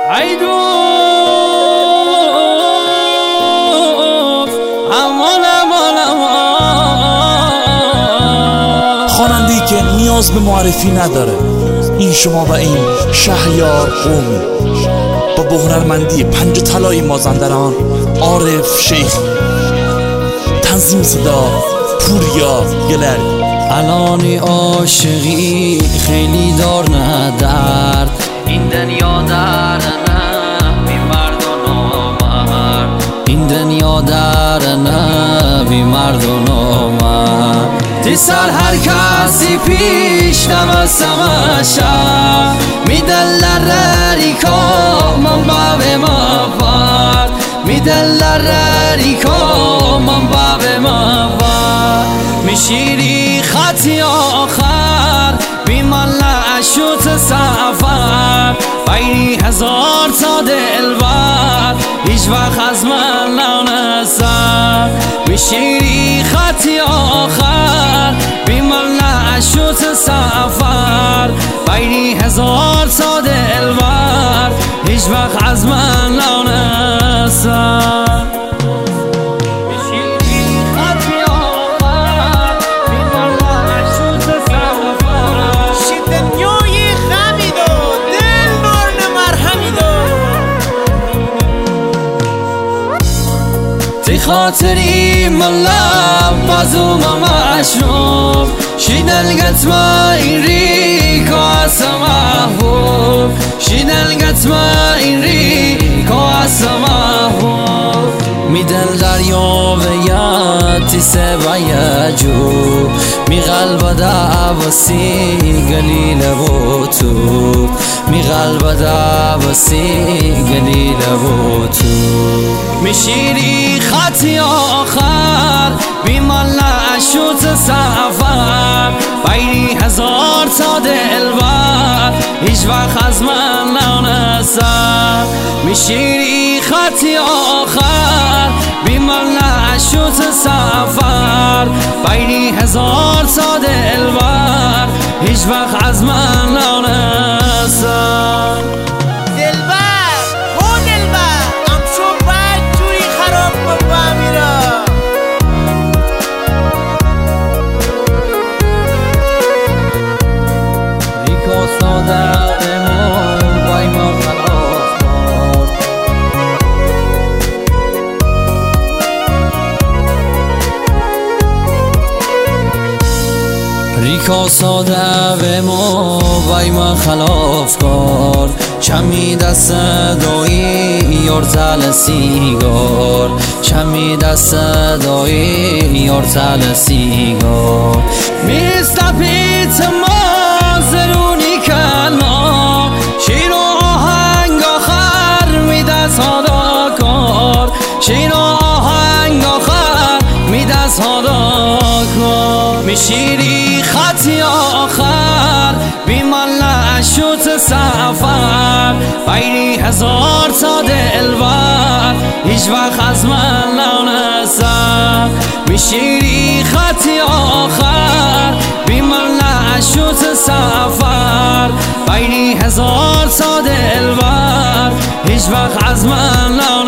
ای دوست امان امان امان. خواننده‌ای که نیاز به معرفی نداره، این شما و این شهریار قومی، با بحرمندی پنج طلای مازندران عارف شیخ، تنظیم صدا پوریا گلری. الانی عاشقی خیلی دار نه درد، این دنیا در نه بی مرد و نامرد، این دنیا در نه بی مرد و نامرد. تی سر هر کسی پیش نمسمشا میدلر ریکا من باب مفاد، میدلر ریکا من باب مفاد. میشیری خطی آخر بی من لعشوت سفر، بینی هزار تا دلبر هیچ وقت از من ننسد. میشیری خطی آخر بی من لعشوت سفر، بینی هزار تا دلبر هیچ وقت از من ننسد. خاطری ملام بازوم مشروب شیدن گتما این ریکو اسمه، شیدن گتما این ریکو اسمه. میدن دریا و یاتی سبای جو می قلب دا وسی گلیل و تو، می قلب دا وسی گلیل و تو. میشیری خطی آخر بی من لعشوت سفر، بینی هزار تا دلبر هیچ وقت از من ننسد. میشیری خطی آخر بی من لعشوت سفر، بینی هزار تا دلبر هیچ وقت از من ننسد. ریکا ساده و ما بای ما خلاف کار، چمی دست دایی یار تل سیگار، چمی دست دایی یار تل سیگار. میسته پیت ما زرونی کلما، شیر و آهنگ آخر میده سادا کار، شیر و آهنگ آخر میده سادا کار. میشیری خطی آخر بی من لعشوت سفر، بینی هزار تا دلبر هیچ وقت از من ننسد. میشیری خطی آخر بی من لعشوت سفر، بینی هزار تا دلبر هیچ وقت از من ننسد.